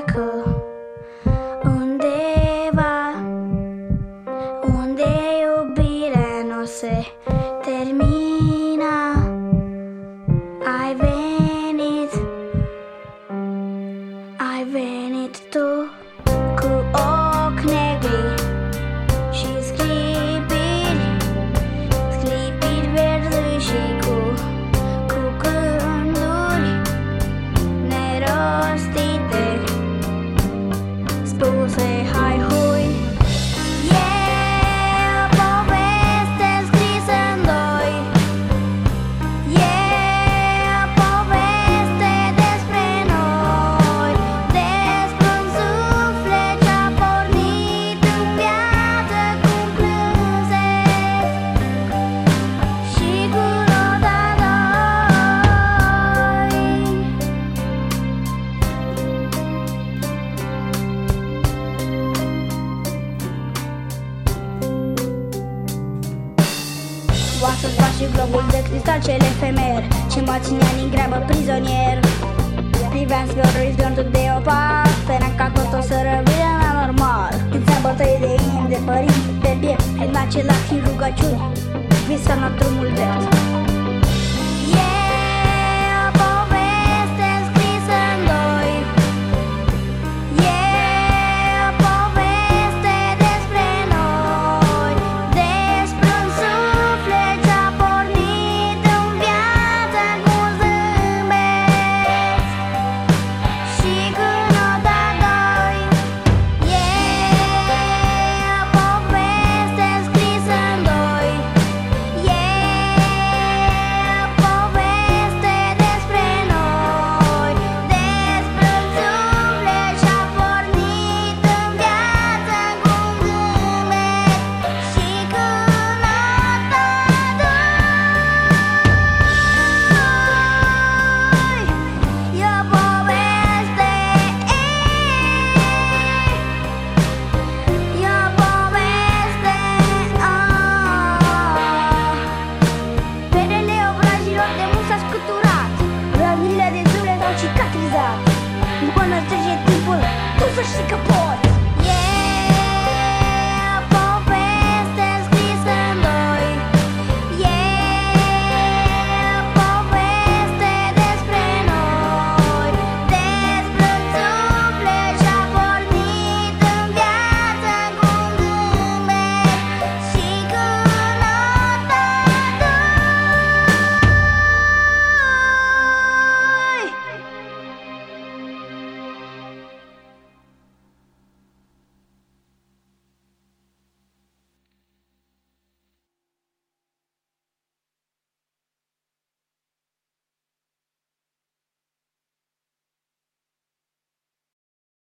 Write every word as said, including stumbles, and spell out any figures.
pleacă undeva unde iubirea nu se termină. Ai venit, ai venit tu cu ochi negri și sclipiri, sclipiri verzi și cu, cu gânduri nerostite spuse hai hui. E o poveste scrisă în doi, e o poveste despre noi, despre un suflet ce-a pornit în viață cu plânset și cu nota doi. Oasă și globul de cristal cel efemer ce mă ținea din greabă prizonier. Priveam spre orizontul de opal, speram ca totul să revină la normal. Țințeam bătăi de inimi de părinți pe piept, în același timp rugăciuni visam la drumul drept.